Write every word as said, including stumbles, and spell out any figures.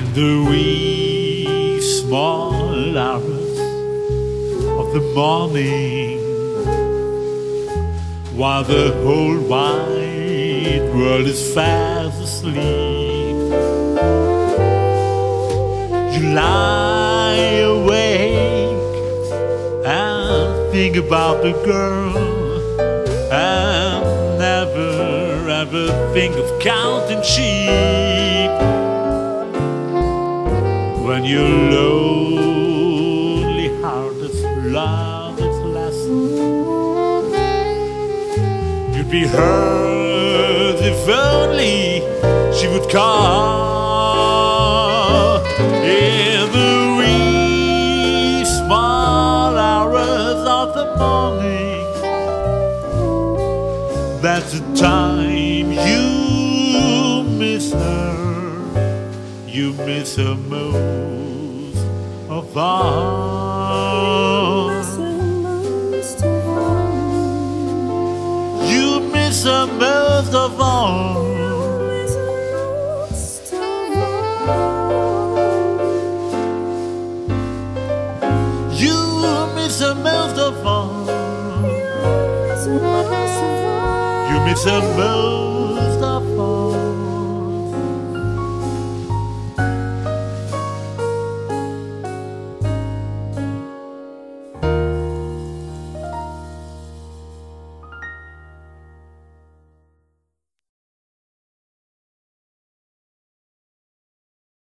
the wee small hours of the morning, while the whole wide world is fast asleep, you lie awake and think about the girl, and never ever think of counting sheep. When your lonely heart has learned its lesson, you'd be hurt if only she would call. In the wee small hours of the morning, that's the time you miss her. You miss her most of all. You miss her most of all. You miss her most of all. You miss her most of all.